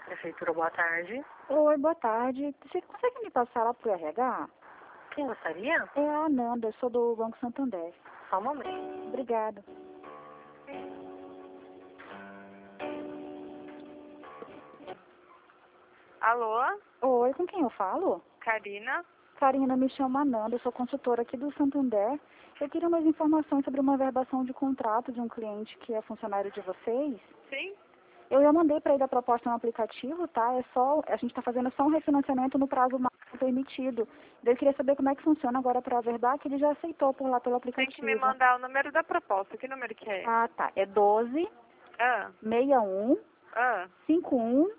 Prefeitura, boa tarde. Oi, boa tarde. Você consegue me passar lá pro RH? Quem gostaria? É a Ananda, eu sou do Banco Santander. Só um momento. Obrigada. Alô, Oi, com quem eu falo? Karina? Karina, me chama Ananda, eu sou consultora aqui do Santander. Eu queria umas informações sobre uma verbação de contrato de um cliente que é funcionário de vocês. Sim? Eu já mandei para ele a proposta no aplicativo, tá? A gente está fazendo só um refinanciamento no prazo máximo permitido. Eu queria saber como é que funciona agora para a verdade, que ele já aceitou por lá pelo Tem aplicativo. que me mandar o número da proposta. Que número que é? Ah, tá. É 12 Ah, 61 ah, 51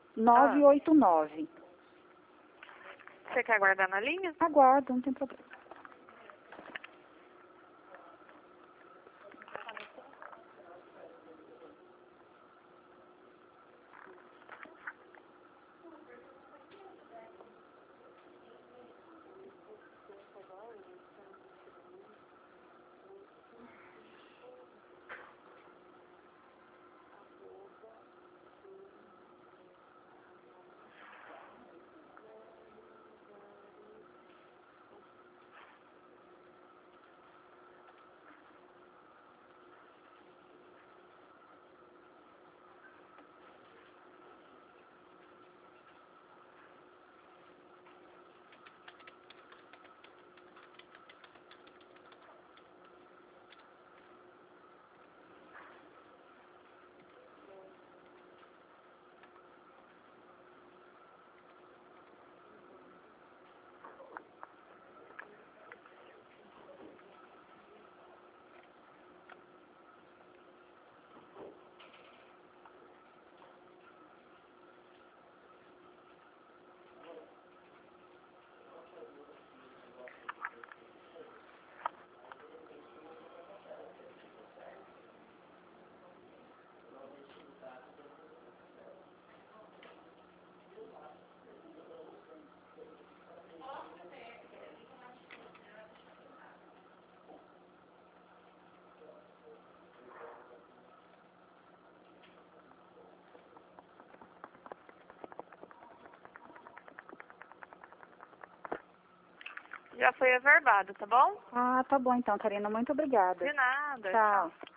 989. você quer guardar na linha? Aguardo, não tem problema. Já foi averbado, tá bom? Ah, tá bom então, Karina. Muito obrigada. De nada. Tchau.